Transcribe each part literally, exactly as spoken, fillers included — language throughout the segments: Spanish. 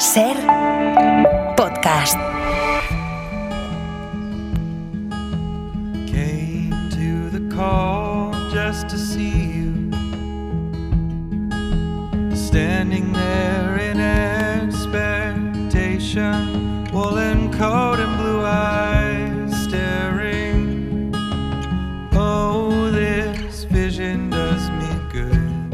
Ser podcast. Came to the call just to see you, standing there in expectation, woolen coat and blue eyes staring. Oh, this vision does me good.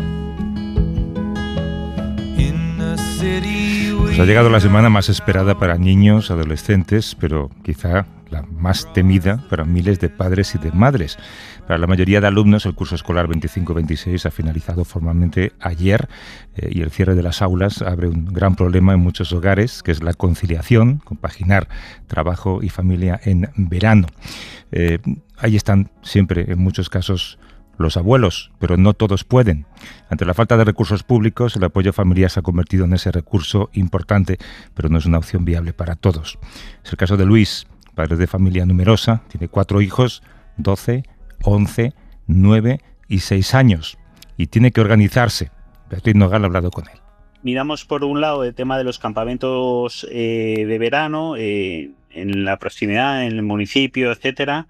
In the city we... Pues ha llegado la semana más esperada para niños, adolescentes, pero quizá la más temida para miles de padres y de madres. Para la mayoría de alumnos, el curso escolar veinticinco veintiséis ha finalizado formalmente ayer eh, y el cierre de las aulas abre un gran problema en muchos hogares, que es la conciliación, compaginar trabajo y familia en verano. Eh, ahí están siempre, en muchos casos, los abuelos, pero no todos pueden. Ante la falta de recursos públicos, el apoyo familiar se ha convertido en ese recurso importante, pero no es una opción viable para todos. Es el caso de Luis, padre de familia numerosa, tiene cuatro hijos, doce, once, nueve y seis años, y tiene que organizarse. Beatriz Nogal ha hablado con él. Miramos por un lado el tema de los campamentos eh, de verano eh, en la proximidad, en el municipio, etcétera.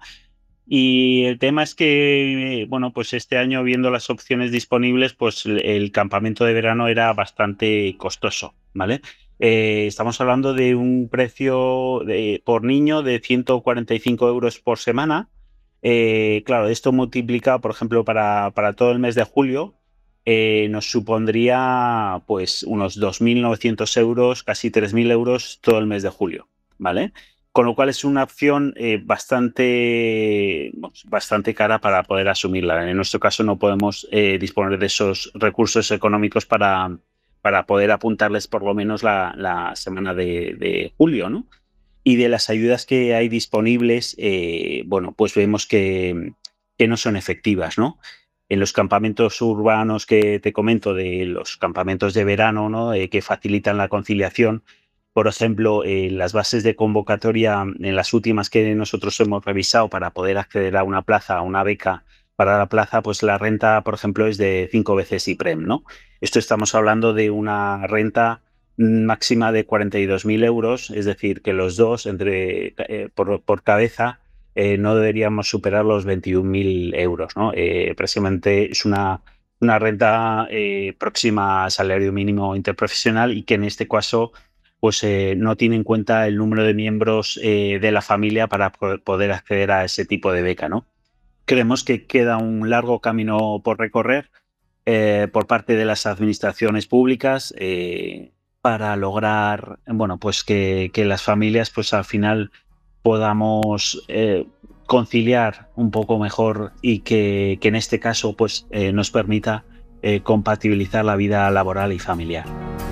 Y el tema es que, bueno, pues este año, viendo las opciones disponibles, pues el campamento de verano era bastante costoso, ¿vale? Eh, estamos hablando de un precio de, por niño de ciento cuarenta y cinco euros por semana. Eh, claro, esto multiplicado, por ejemplo, para, para todo el mes de julio, eh, nos supondría pues unos dos mil novecientos euros, casi tres mil euros todo el mes de julio, ¿vale? Con lo cual es una opción eh, bastante, bastante cara para poder asumirla. En nuestro caso no podemos eh, disponer de esos recursos económicos para, para poder apuntarles por lo menos la, la semana de, de julio, ¿no? Y de las ayudas que hay disponibles, eh, bueno, pues vemos que, que no son efectivas, ¿no? En los campamentos urbanos que te comento, de los campamentos de verano, ¿no? Eh, que facilitan la conciliación. Por ejemplo, eh, las bases de convocatoria, en las últimas que nosotros hemos revisado para poder acceder a una plaza, a una beca para la plaza, pues la renta, por ejemplo, es de cinco veces IPREM, ¿no? Esto estamos hablando de una renta máxima de cuarenta y dos mil euros, es decir, que los dos entre eh, por, por cabeza eh, no deberíamos superar los veintiún mil euros, ¿no? Eh, precisamente es una, una renta eh, próxima al salario mínimo interprofesional y que en este caso pues eh, no tiene en cuenta el número de miembros eh, de la familia para poder acceder a ese tipo de beca, ¿no? Creemos que queda un largo camino por recorrer eh, por parte de las administraciones públicas eh, para lograr, bueno, pues que, que las familias pues al final podamos eh, conciliar un poco mejor y que, que en este caso pues eh, nos permita eh, compatibilizar la vida laboral y familiar.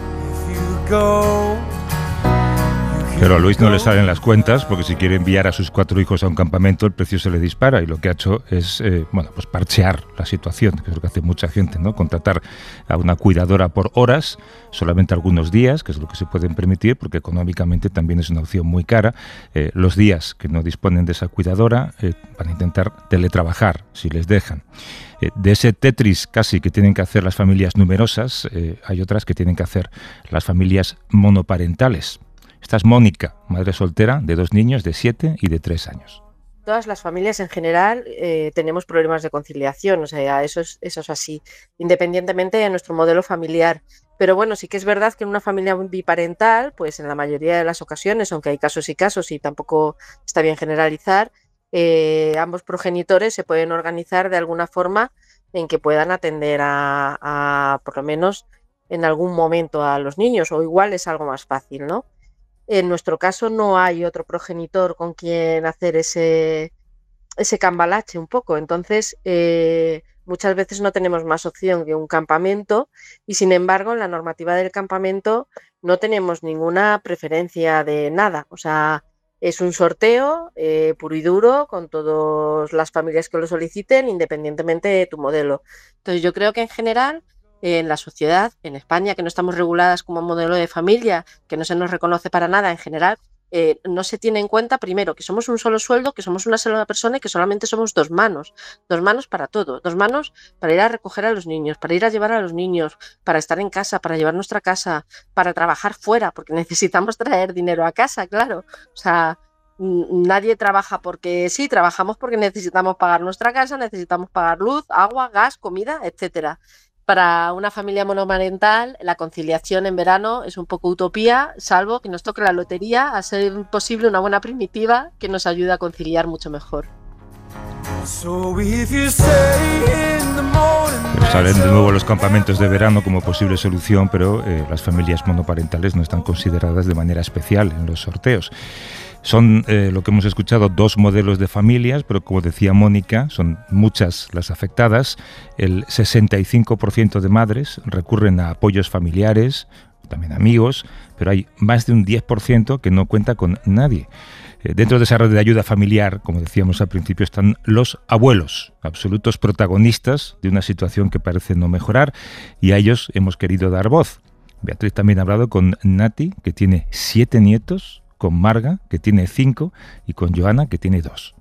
Pero a Luis no le salen las cuentas, porque si quiere enviar a sus cuatro hijos a un campamento, el precio se le dispara, y lo que ha hecho es eh, bueno, pues parchear la situación, que es lo que hace mucha gente, ¿no? Contratar a una cuidadora por horas, solamente algunos días, que es lo que se pueden permitir, porque económicamente también es una opción muy cara. Eh, los días que no disponen de esa cuidadora eh, van a intentar teletrabajar, si les dejan. Eh, de ese Tetris casi que tienen que hacer las familias numerosas, eh, hay otras que tienen que hacer las familias monoparentales. Esta es Mónica, madre soltera de dos niños de siete y de tres años. Todas las familias en general eh, tenemos problemas de conciliación, o sea, eso es, eso es así, independientemente de nuestro modelo familiar. Pero bueno, sí que es verdad que en una familia biparental, pues en la mayoría de las ocasiones, aunque hay casos y casos y tampoco está bien generalizar, eh, ambos progenitores se pueden organizar de alguna forma en que puedan atender a, a, por lo menos en algún momento a los niños, o igual es algo más fácil, ¿no? En nuestro caso no hay otro progenitor con quien hacer ese, ese cambalache un poco, entonces eh, muchas veces no tenemos más opción que un campamento y sin embargo en la normativa del campamento no tenemos ninguna preferencia de nada, o sea, es un sorteo eh, puro y duro con todas las familias que lo soliciten independientemente de tu modelo. Entonces yo creo que en general en la sociedad, en España, que no estamos reguladas como modelo de familia, que no se nos reconoce para nada en general, eh, no se tiene en cuenta, primero, que somos un solo sueldo, que somos una sola persona y que solamente somos dos manos, dos manos para todo, dos manos para ir a recoger a los niños, para ir a llevar a los niños, para estar en casa, para llevar nuestra casa, para trabajar fuera, porque necesitamos traer dinero a casa, claro. O sea, nadie trabaja porque sí, trabajamos porque necesitamos pagar nuestra casa, necesitamos pagar luz, agua, gas, comida, etcétera. Para una familia monomarental, la conciliación en verano es un poco utopía, salvo que nos toque la lotería, a ser posible una buena primitiva que nos ayude a conciliar mucho mejor. Pero salen de nuevo los campamentos de verano como posible solución, pero eh, las familias monoparentales no están consideradas de manera especial en los sorteos. Son, eh, lo que hemos escuchado, dos modelos de familias, pero como decía Mónica, son muchas las afectadas. El sesenta y cinco por ciento de madres recurren a apoyos familiares, también amigos, pero hay más de un diez por ciento que no cuenta con nadie. Eh, dentro de esa red de ayuda familiar, como decíamos al principio, están los abuelos, absolutos protagonistas de una situación que parece no mejorar, y a ellos hemos querido dar voz. Beatriz también ha hablado con Nati, que tiene siete nietos, con Marga, que tiene cinco, y con Joana, que tiene dos.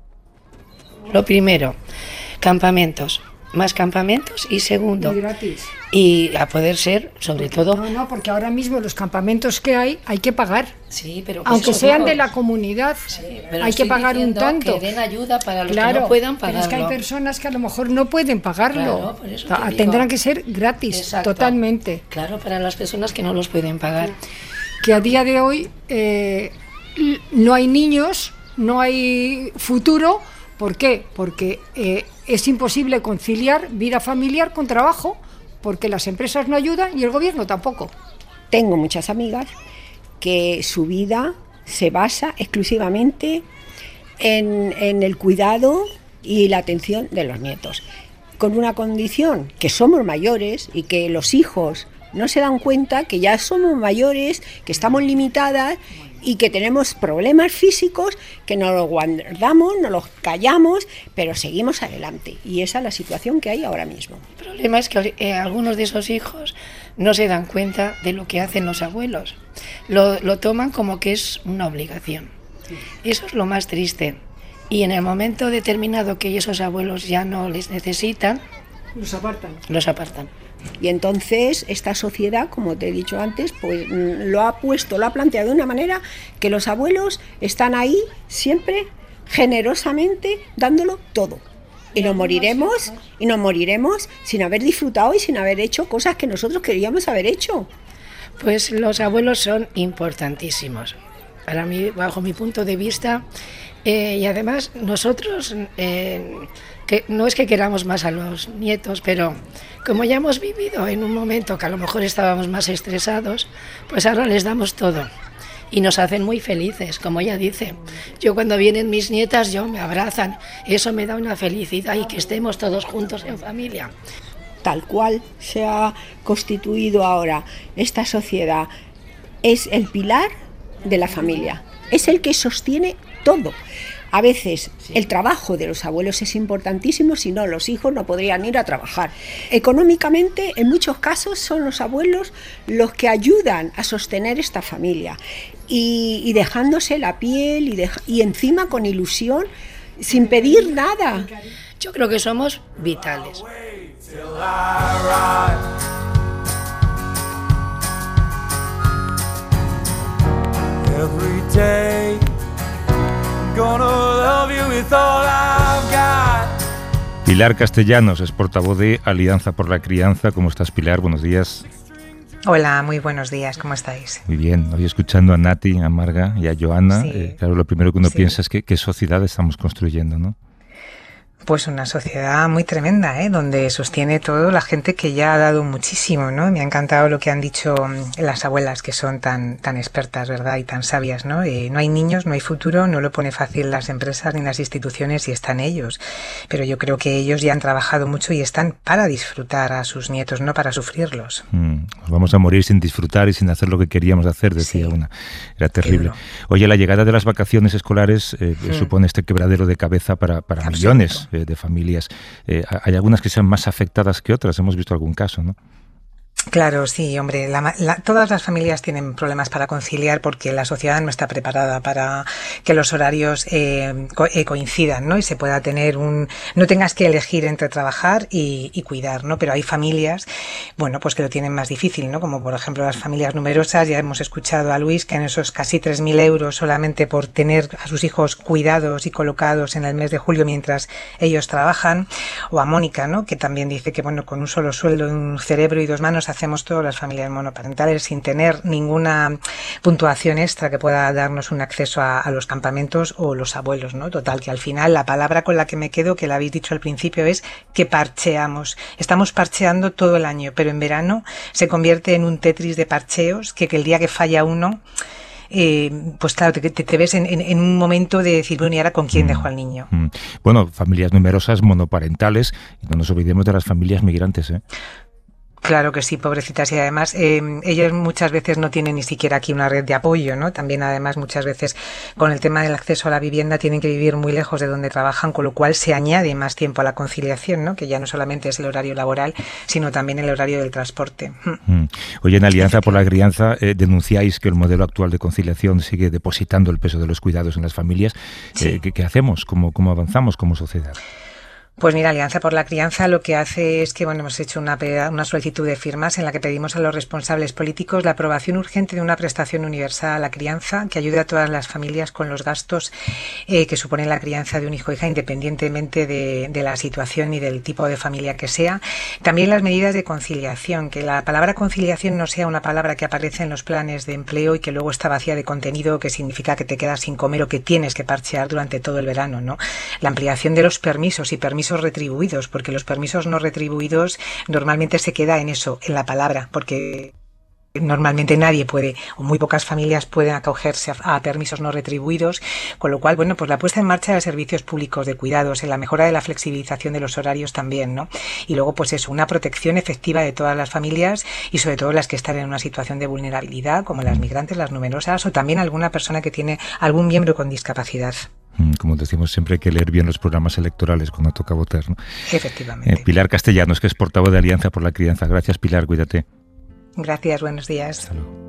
Lo primero, campamentos, más campamentos, y segundo, y gratis. Y a poder ser, sobre porque, todo... No, no, porque ahora mismo los campamentos que hay, hay que pagar. Sí, pero... Aunque sean digo, de la comunidad, sí, hay que pagar un tanto. Que den ayuda para los claro, que no puedan pagarlo. Pero es que hay personas que a lo mejor no pueden pagarlo. Claro, por eso te Tendrán que ser gratis, exacto, totalmente. Claro, para las personas que no los pueden pagar. Que a día de hoy eh, no hay niños, no hay futuro. ¿Por qué? Porque eh, es imposible conciliar vida familiar con trabajo, porque las empresas no ayudan y el gobierno tampoco. Tengo muchas amigas que su vida se basa exclusivamente en, en el cuidado y la atención de los nietos, con una condición, que somos mayores y que los hijos no se dan cuenta que ya somos mayores, que estamos limitadas y que tenemos problemas físicos, que nos los guardamos, nos los callamos, pero seguimos adelante. Y esa es la situación que hay ahora mismo. El problema es que eh, algunos de esos hijos no se dan cuenta de lo que hacen los abuelos. Lo, lo toman como que es una obligación. Eso es lo más triste. Y en el momento determinado que esos abuelos ya no les necesitan, los apartan. Los apartan. Y entonces esta sociedad, como te he dicho antes, pues lo ha puesto, lo ha planteado de una manera que los abuelos están ahí siempre generosamente dándolo todo. Y nos moriremos, y nos moriremos sin haber disfrutado y sin haber hecho cosas que nosotros queríamos haber hecho. Pues los abuelos son importantísimos. Para mí, bajo mi punto de vista, eh, y además nosotros, eh, que no es que queramos más a los nietos, pero como ya hemos vivido en un momento que a lo mejor estábamos más estresados, pues ahora les damos todo y nos hacen muy felices, como ella dice. Yo cuando vienen mis nietas, yo me abrazan, eso me da una felicidad y que estemos todos juntos en familia. Tal cual se ha constituido ahora esta sociedad, es el pilar de la familia, es el que sostiene todo. A veces sí. El trabajo de los abuelos es importantísimo, si no los hijos no podrían ir a trabajar. Económicamente, en muchos casos, son los abuelos los que ayudan a sostener esta familia y, y dejándose la piel y, de, y encima con ilusión, sin pedir nada. Yo creo que somos vitales. Every day gonna love you with all I've got. Pilar Castellanos es portavoz de Alianza por la Crianza. ¿Cómo estás, Pilar? Buenos días. Hola, muy buenos días, ¿cómo estáis? Muy bien, hoy escuchando a Nati, a Marga y a Joana, sí. eh, claro, lo primero que uno sí. piensa es que qué sociedad estamos construyendo, ¿no? Pues una sociedad muy tremenda, ¿eh? Donde sostiene todo la gente que ya ha dado muchísimo, ¿no? Me ha encantado lo que han dicho las abuelas, que son tan tan expertas, ¿verdad? Y tan sabias, ¿no? Eh, no hay niños, no hay futuro, no lo pone fácil las empresas ni las instituciones y están ellos. Pero yo creo que ellos ya han trabajado mucho y están para disfrutar a sus nietos, no para sufrirlos. Mm, nos vamos a morir sin disfrutar y sin hacer lo que queríamos hacer, decía sí. una. Era terrible. Oye, la llegada de las vacaciones escolares eh, mm. supone este quebradero de cabeza para, para millones de familias. Eh, hay algunas que sean más afectadas que otras, hemos visto algún caso, ¿no? Claro, sí, hombre, la, la, todas las familias tienen problemas para conciliar porque la sociedad no está preparada para que los horarios eh, co eh, coincidan, ¿no? Y se pueda tener un, no tengas que elegir entre trabajar y, y cuidar, ¿no? Pero hay familias, bueno, pues que lo tienen más difícil, ¿no? Como por ejemplo las familias numerosas. Ya hemos escuchado a Luis que en esos casi tres mil euros solamente por tener a sus hijos cuidados y colocados en el mes de julio mientras ellos trabajan, o a Mónica, ¿no? Que también dice que, bueno, con un solo sueldo, un cerebro y dos manos hacemos todas las familias monoparentales sin tener ninguna puntuación extra que pueda darnos un acceso a, a los campamentos o los abuelos, ¿no? Total, que al final la palabra con la que me quedo, que la habéis dicho al principio, es que parcheamos. Estamos parcheando todo el año, pero en verano se convierte en un Tetris de parcheos que, que el día que falla uno, Eh, pues claro, te, te, te ves en, en, en un momento de decir, bueno, ¿y ahora con quién dejo al niño? Mm. Bueno, familias numerosas, monoparentales, y no nos olvidemos de las familias migrantes, ¿eh? Claro que sí, pobrecitas, y además eh, ellos muchas veces no tienen ni siquiera aquí una red de apoyo, ¿no? También además muchas veces con el tema del acceso a la vivienda tienen que vivir muy lejos de donde trabajan, con lo cual se añade más tiempo a la conciliación, ¿no? Que ya no solamente es el horario laboral, sino también el horario del transporte. Mm. Oye, en Alianza por la Crianza eh, denunciáis que el modelo actual de conciliación sigue depositando el peso de los cuidados en las familias. Sí. Eh, ¿qué, ¿Qué hacemos? ¿Cómo, cómo avanzamos como sociedad? Pues mira, Alianza por la Crianza lo que hace es que, bueno, hemos hecho una, una solicitud de firmas en la que pedimos a los responsables políticos la aprobación urgente de una prestación universal a la crianza que ayude a todas las familias con los gastos eh, que supone la crianza de un hijo o hija, independientemente de, de la situación y del tipo de familia que sea. También las medidas de conciliación, que la palabra conciliación no sea una palabra que aparece en los planes de empleo y que luego está vacía de contenido, que significa que te quedas sin comer o que tienes que parchear durante todo el verano, ¿no? La ampliación de los permisos y permisos retribuidos, porque los permisos no retribuidos normalmente se queda en eso, en la palabra, porque normalmente nadie puede, o muy pocas familias pueden acogerse a, a permisos no retribuidos, con lo cual, bueno, pues la puesta en marcha de servicios públicos de cuidados, en la mejora de la flexibilización de los horarios también, ¿no? Y luego, pues eso, una protección efectiva de todas las familias y sobre todo las que están en una situación de vulnerabilidad, como las migrantes, las numerosas, o también alguna persona que tiene algún miembro con discapacidad. Como decimos siempre, hay que leer bien los programas electorales cuando toca votar, ¿no? Efectivamente. Eh, Pilar Castellanos, que es portavoz de Alianza por la Crianza. Gracias, Pilar, cuídate. Gracias, buenos días. Hasta luego.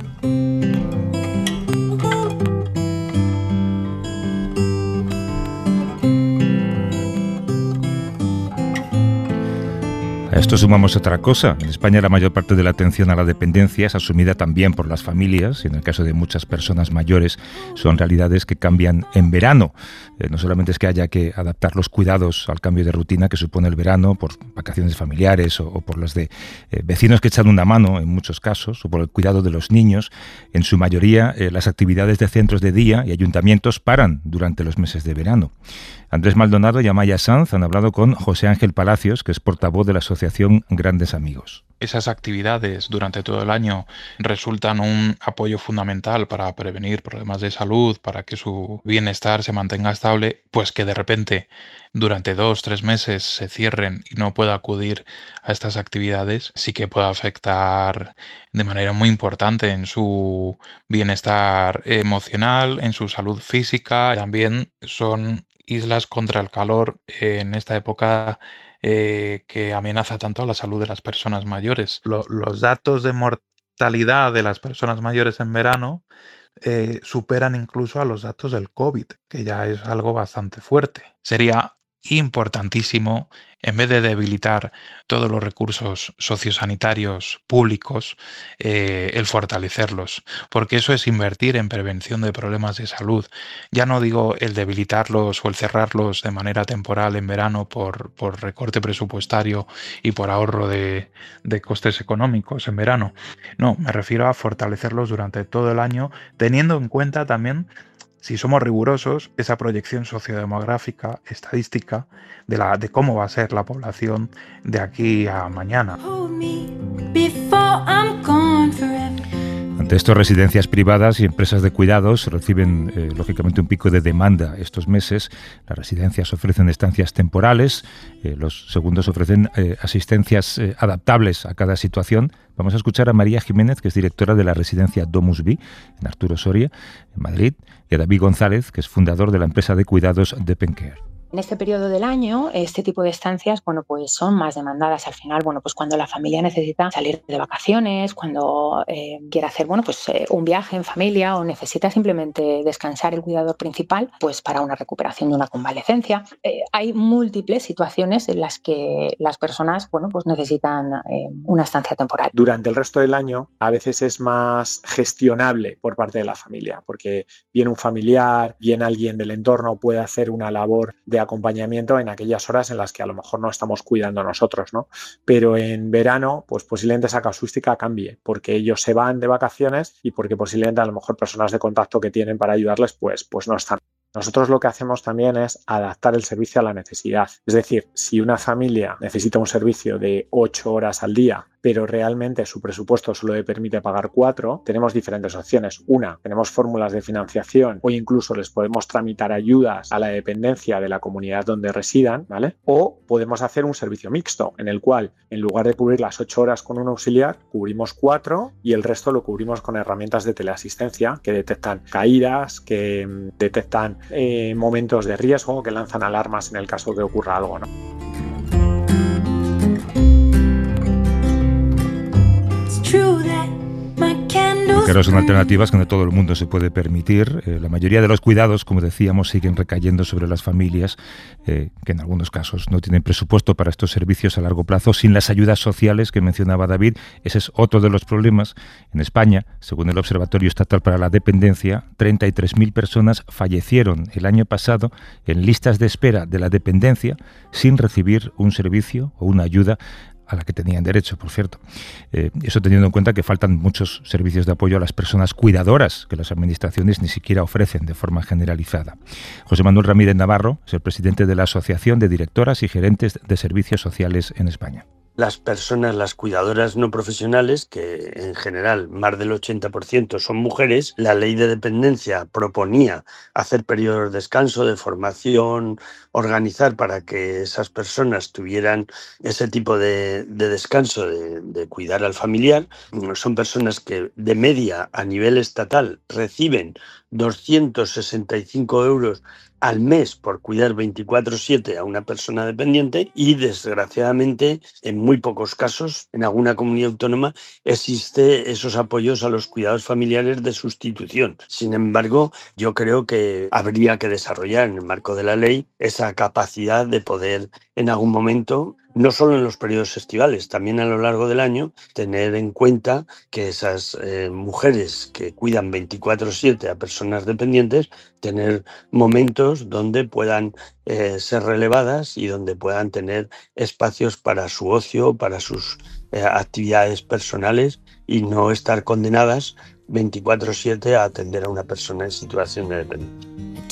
A esto sumamos otra cosa. En España la mayor parte de la atención a la dependencia es asumida también por las familias y en el caso de muchas personas mayores son realidades que cambian en verano. Eh, no solamente es que haya que adaptar los cuidados al cambio de rutina que supone el verano por vacaciones familiares o, o por las de eh, vecinos que echan una mano en muchos casos o por el cuidado de los niños. En su mayoría eh, las actividades de centros de día y ayuntamientos paran durante los meses de verano. Andrés Maldonado y Amaya Sanz han hablado con José Ángel Palacios, que es portavoz de la asociación Grandes Amigos. Esas actividades durante todo el año resultan un apoyo fundamental para prevenir problemas de salud, para que su bienestar se mantenga estable, pues que de repente durante dos, tres meses se cierren y no pueda acudir a estas actividades, sí que puede afectar de manera muy importante en su bienestar emocional, en su salud física. También son islas contra el calor en esta época eh, que amenaza tanto a la salud de las personas mayores. Lo, los datos de mortalidad de las personas mayores en verano eh, superan incluso a los datos del COVID, que ya es algo bastante fuerte. Sería importantísimo, en vez de debilitar todos los recursos sociosanitarios públicos, eh, el fortalecerlos, porque eso es invertir en prevención de problemas de salud. Ya no digo el debilitarlos o el cerrarlos de manera temporal en verano por, por recorte presupuestario y por ahorro de, de costes económicos en verano. No, me refiero a fortalecerlos durante todo el año, teniendo en cuenta también, si somos rigurosos, esa proyección sociodemográfica, estadística, de, la, de cómo va a ser la población de aquí a mañana. Ante esto, residencias privadas y empresas de cuidados reciben, eh, lógicamente, un pico de demanda estos meses. Las residencias ofrecen estancias temporales, eh, los segundos ofrecen eh, asistencias eh, adaptables a cada situación. Vamos a escuchar a María Jiménez, que es directora de la residencia Domus Vi, en Arturo Soria, en Madrid, y a David González, que es fundador de la empresa de cuidados Depend Care. En este periodo del año, este tipo de estancias, bueno, pues son más demandadas. Al final, bueno, pues cuando la familia necesita salir de vacaciones, cuando eh, quiere hacer, bueno, pues eh, un viaje en familia o necesita simplemente descansar el cuidador principal, pues para una recuperación de una convalecencia. Eh, hay múltiples situaciones en las que las personas, bueno, pues necesitan eh, una estancia temporal. Durante el resto del año, a veces es más gestionable por parte de la familia, porque bien un familiar, bien alguien del entorno puede hacer una labor de acompañamiento en aquellas horas en las que a lo mejor no estamos cuidando nosotros, ¿no? Pero en verano, pues posiblemente esa casuística cambie, porque ellos se van de vacaciones y porque posiblemente a lo mejor personas de contacto que tienen para ayudarles, pues, pues no están. Nosotros lo que hacemos también es adaptar el servicio a la necesidad. Es decir, si una familia necesita un servicio de ocho horas al día, pero realmente su presupuesto solo le permite pagar cuatro, tenemos diferentes opciones. Una, tenemos fórmulas de financiación o incluso les podemos tramitar ayudas a la dependencia de la comunidad donde residan, ¿vale? O podemos hacer un servicio mixto en el cual, en lugar de cubrir las ocho horas con un auxiliar, cubrimos cuatro y el resto lo cubrimos con herramientas de teleasistencia que detectan caídas, que detectan eh, momentos de riesgo, que lanzan alarmas en el caso de que ocurra algo, ¿no? Claro, son alternativas que no todo el mundo se puede permitir. Eh, la mayoría de los cuidados, como decíamos, siguen recayendo sobre las familias, eh, que en algunos casos no tienen presupuesto para estos servicios a largo plazo, sin las ayudas sociales que mencionaba David. Ese es otro de los problemas. En España, según el Observatorio Estatal para la Dependencia, treinta y tres mil personas fallecieron el año pasado en listas de espera de la dependencia sin recibir un servicio o una ayuda a la que tenían derecho, por cierto. Eh, eso teniendo en cuenta que faltan muchos servicios de apoyo a las personas cuidadoras que las administraciones ni siquiera ofrecen de forma generalizada. José Manuel Ramírez Navarro es el presidente de la Asociación de Directoras y Gerentes de Servicios Sociales en España. Las personas, las cuidadoras no profesionales, que en general más del ochenta por ciento son mujeres, la ley de dependencia proponía hacer periodos de descanso, de formación, organizar para que esas personas tuvieran ese tipo de, de descanso, de, de cuidar al familiar. Son personas que de media a nivel estatal reciben doscientos sesenta y cinco euros al mes por cuidar veinticuatro siete a una persona dependiente y, desgraciadamente, en muy pocos casos, en alguna comunidad autónoma, existe esos apoyos a los cuidados familiares de sustitución. Sin embargo, yo creo que habría que desarrollar en el marco de la ley esa capacidad de poder, en algún momento, no solo en los periodos estivales, también a lo largo del año, tener en cuenta que esas eh, mujeres que cuidan veinticuatro siete a personas dependientes, tener momentos donde puedan eh, ser relevadas y donde puedan tener espacios para su ocio, para sus eh, actividades personales y no estar condenadas veinticuatro siete a atender a una persona en situación de dependencia.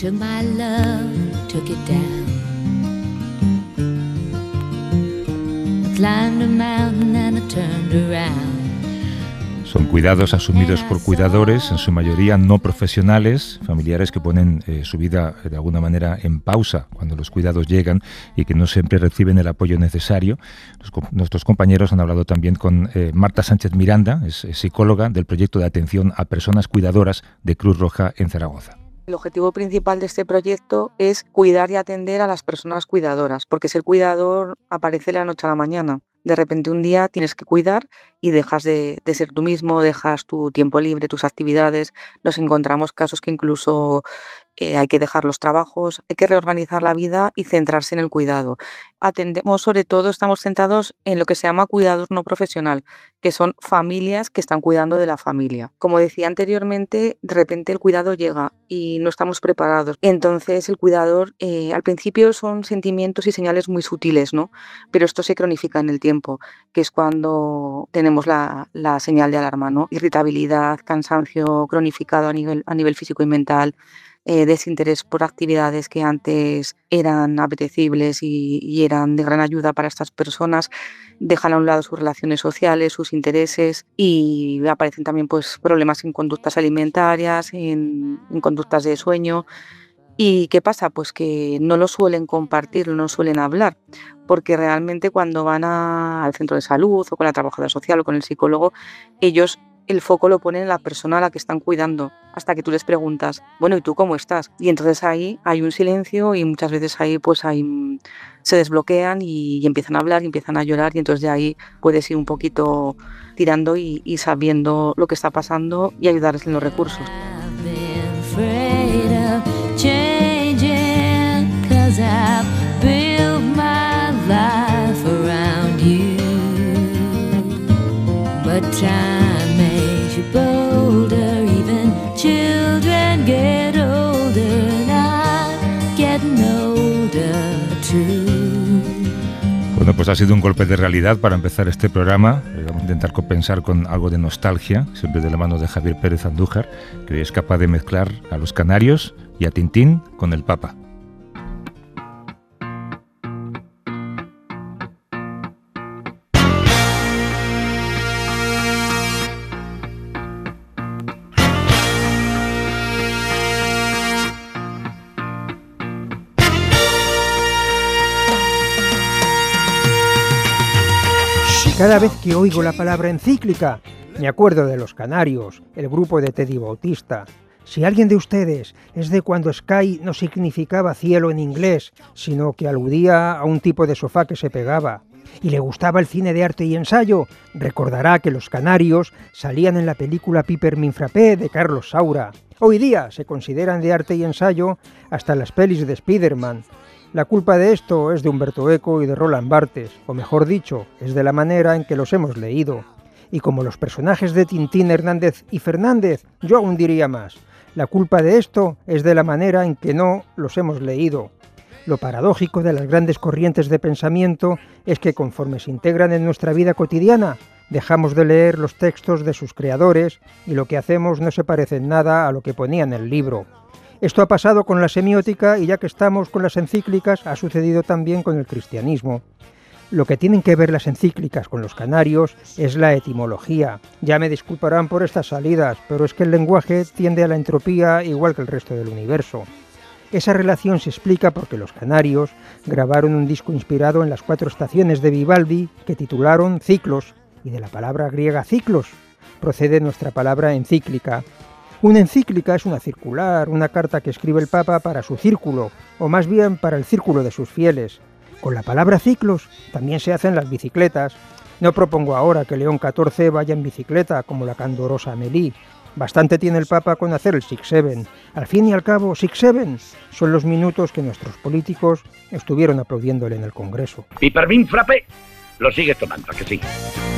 Son cuidados asumidos por cuidadores, en su mayoría no profesionales, familiares que ponen eh, su vida de alguna manera en pausa cuando los cuidados llegan y que no siempre reciben el apoyo necesario. Los, nuestros compañeros han hablado también con eh, Marta Sánchez Miranda, es, es psicóloga del proyecto de atención a personas cuidadoras de Cruz Roja en Zaragoza. El objetivo principal de este proyecto es cuidar y atender a las personas cuidadoras, porque ser cuidador aparece de la noche a la mañana. De repente un día tienes que cuidar y dejas de, de ser tú mismo, dejas tu tiempo libre, tus actividades. Nos encontramos casos que incluso eh, hay que dejar los trabajos, hay que reorganizar la vida y centrarse en el cuidado. Atendemos, sobre todo, estamos centrados en lo que se llama cuidador no profesional, que son familias que están cuidando de la familia. Como decía anteriormente, de repente el cuidado llega y no estamos preparados. Entonces el cuidador, eh, al principio son sentimientos y señales muy sutiles, ¿no? Pero esto se cronifica en el tiempo, que es cuando tenemos la, la señal de alarma, ¿no? Irritabilidad, cansancio cronificado a nivel, a nivel físico y mental, eh, desinterés por actividades que antes eran apetecibles y, y eran de gran ayuda para estas personas, dejan a un lado sus relaciones sociales, sus intereses y aparecen también pues, problemas en conductas alimentarias, en, en conductas de sueño. ¿Y qué pasa? Pues que no lo suelen compartir, no suelen hablar, porque realmente cuando van a, al centro de salud o con la trabajadora social o con el psicólogo, ellos el foco lo pone en la persona a la que están cuidando, hasta que tú les preguntas, bueno, ¿y tú cómo estás? Y entonces ahí hay un silencio y muchas veces ahí pues ahí se desbloquean y, y empiezan a hablar y empiezan a llorar, y entonces de ahí puedes ir un poquito tirando y, y sabiendo lo que está pasando y ayudarles en los recursos. Bueno, pues ha sido un golpe de realidad para empezar este programa. Vamos a intentar compensar con algo de nostalgia, siempre de la mano de Javier Pérez Andújar, que es capaz de mezclar a los canarios y a Tintín con el Papa. Cada vez que oigo la palabra encíclica, me acuerdo de los canarios, el grupo de Teddy Bautista. Si alguien de ustedes es de cuando Sky no significaba cielo en inglés, sino que aludía a un tipo de sofá que se pegaba, y le gustaba el cine de arte y ensayo, recordará que los canarios salían en la película Peppermint Frappé de Carlos Saura. Hoy día se consideran de arte y ensayo hasta las pelis de Spiderman. La culpa de esto es de Humberto Eco y de Roland Barthes, o mejor dicho, es de la manera en que los hemos leído. Y como los personajes de Tintín, Hernández y Fernández, yo aún diría más. La culpa de esto es de la manera en que no los hemos leído. Lo paradójico de las grandes corrientes de pensamiento es que conforme se integran en nuestra vida cotidiana, dejamos de leer los textos de sus creadores y lo que hacemos no se parece en nada a lo que ponía en el libro. Esto ha pasado con la semiótica y ya que estamos con las encíclicas, ha sucedido también con el cristianismo. Lo que tienen que ver las encíclicas con los canarios es la etimología. Ya me disculparán por estas salidas, pero es que el lenguaje tiende a la entropía igual que el resto del universo. Esa relación se explica porque los canarios grabaron un disco inspirado en las cuatro estaciones de Vivaldi que titularon Ciclos, y de la palabra griega ciclos procede nuestra palabra encíclica. Una encíclica es una circular, una carta que escribe el Papa para su círculo, o más bien para el círculo de sus fieles. Con la palabra ciclos también se hacen las bicicletas. No propongo ahora que León catorce vaya en bicicleta como la candorosa Amélie. Bastante tiene el Papa con hacer el Six Seven. Al fin y al cabo, Six Seven son los minutos que nuestros políticos estuvieron aplaudiéndole en el Congreso. Peppermint Frappé, lo sigues tomando, ¿a que sí?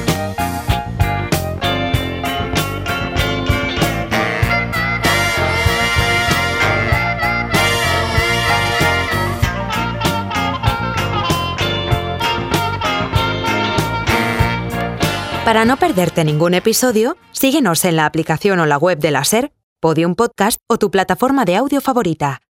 Para no perderte ningún episodio, síguenos en la aplicación o la web de la SER, Podium Podcast o tu plataforma de audio favorita.